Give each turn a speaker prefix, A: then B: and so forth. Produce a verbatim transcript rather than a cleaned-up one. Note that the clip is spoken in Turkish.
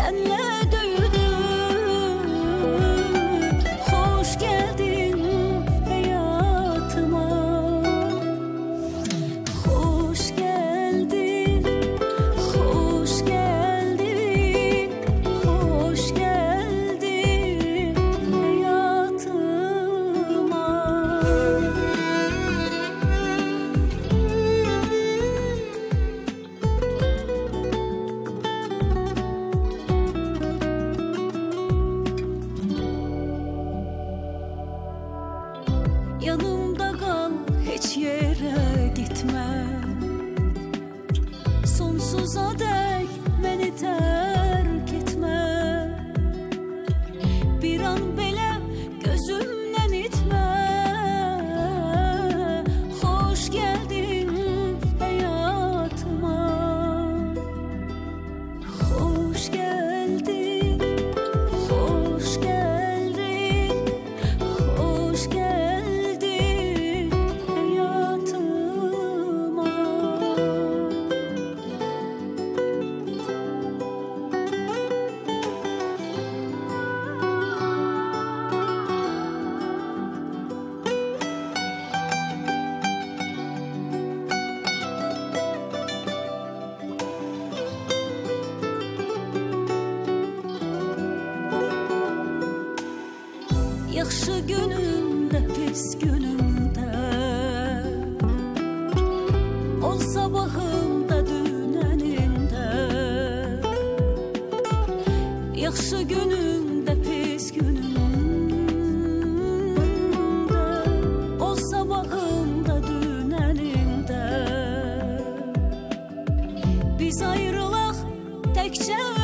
A: senle duyudum. Hoş geldin hayatıma. Hoş geldin, hoş geldin, hoş geldin hayatıma. Yanımda kal, hiç yere gitme. Sonsuza dek beni terk etme. Bir an belə gözümden itme. Hoş geldin hayatıma. Hoş geldin, hoş geldin, hoş geldin hayatıma. Yaxşı günümdə, pis günümdə, ol sabahımda, dünənimdə. Yaxşı günümdə, pis günümdə, ol sabahımda, dünənimdə. Biz ayrılaq təkcə